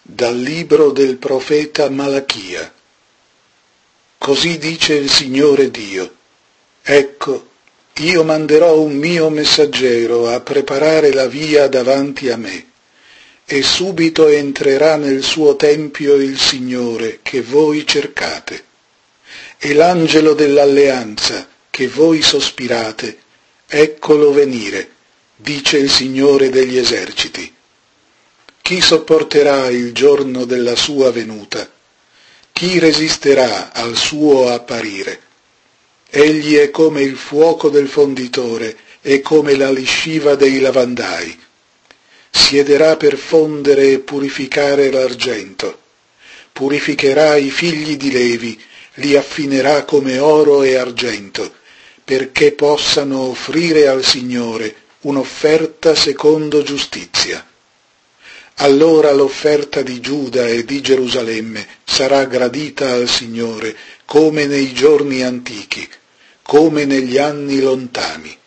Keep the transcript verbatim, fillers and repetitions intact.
Dal libro del profeta Malachia. Così dice il Signore Dio: ecco, io manderò un mio messaggero a preparare la via davanti a me, e subito entrerà nel suo tempio il Signore che voi cercate. E l'angelo dell'alleanza che voi sospirate, eccolo venire, dice il Signore degli eserciti. Chi sopporterà il giorno della sua venuta? Chi resisterà al suo apparire? Egli è come il fuoco del fonditore e come la lisciva dei lavandai. Siederà per fondere e purificare l'argento. Purificherà i figli di Levi, li affinerà come oro e argento, perché possano offrire al Signore un'offerta secondo giustizia. Allora l'offerta di Giuda e di Gerusalemme sarà gradita al Signore come nei giorni antichi, come negli anni lontani.